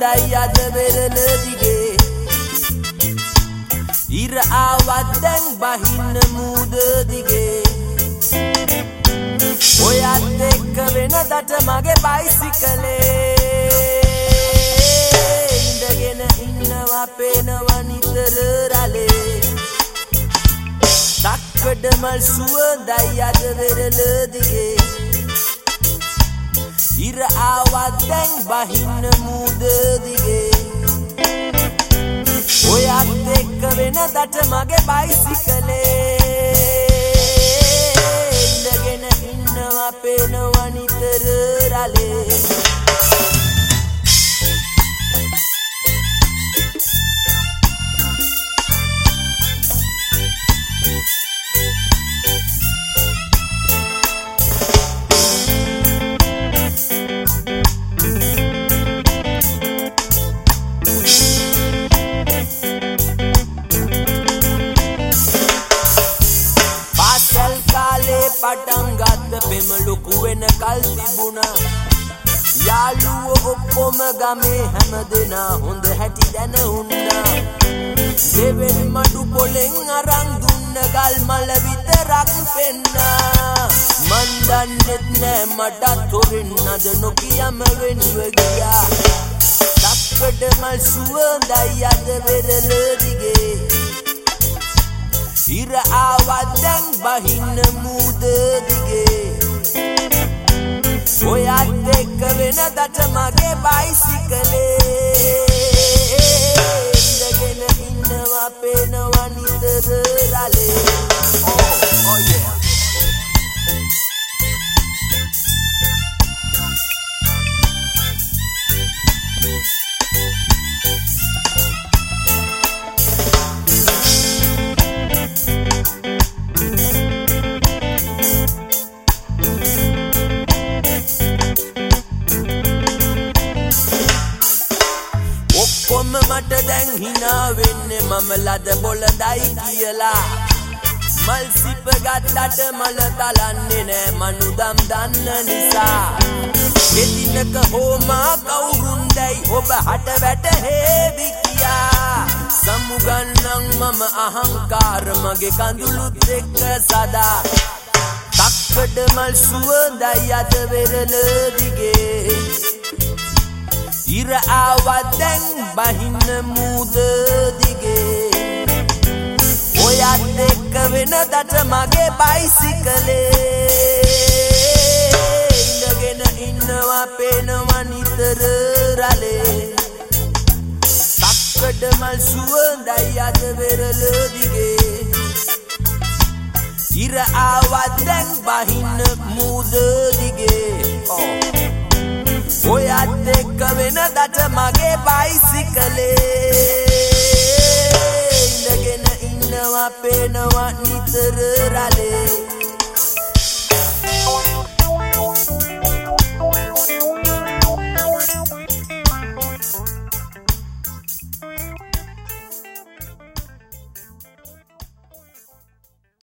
සුවඳයි අද වෙරළ දිගේ ඉර ආවත් දැන් බහින්න මූද දිගේ ඔයත් එක්ක වෙනදට මගේ බයිසිකලේ ඉඳගෙන ඉන්නවා පේනවා නිතර රලේ දක්කඩමල් සුවඳයි අද වෙරළ දිගේ ඉර ආවත් දැන් බහින්න මූද දිගේ ඔයත් එක්ක වෙනදට මගේ බයිසිකලේ ඉඳගෙන ඉන්නවා පේනවා නිතර රලේ පටන් ගත්ත පෙම ලොකු වෙන කල් තිබුණා යාළුවෝ ඔක්කොම ගමේ හැම දෙනා හොඳ හැටි දැන උන්නා දෙවෙනි මඩු පොලෙන් අරන් දුන්න ගල් මල විතරක් පෙන්නා මන් දන්නෙත් නෑ මටත් හොරෙන් අද නොකියම වෙන්ව ගියා දක්කඩමල් සුවඳයි අද වෙරළ දිගේ ඉර ආවත් දැන් බහින්න මූද දිගේ ඔයත් එක්ක වෙනදට මගේ බයිසිකලේ ඉඳගෙන ඉන්නවා පේනවා නිතර රලේ oh yeah මට දැන් හිනා වෙන්නේ මම ලද බොළඳයි කියලා මල් සිප ගත්තට මල තලන්නේ නෑ මනුදම් දන්න නිසා එදිනක හෝමා කවුරුන්දයි ඔබ හට වැටහෙවි කියා සමුගන්නම් මම අහංකාර මගේ කඳුළුත් එක්ක සදා තක්කඩමල් සුවඳයි අද වෙරළ දිගේ ඉර ආවත් දැන් බහින්න මූද දිගේ ඔයත් එක්ක වෙනදට මගේ බයිසිකලේ ඉඳගෙන ඉන්නවා පේනවා නිතර රලේ තක්කඩමල් සුවඳයි අද වෙරළ දිගේ ඉර ආවත් දැන් බහින්න මූද දිගේ ඔයත් එක්ක වෙනදට මගේ බයිසිකලේ ඉඳගෙන ඉන්නවා පේනවා නිතර රලේ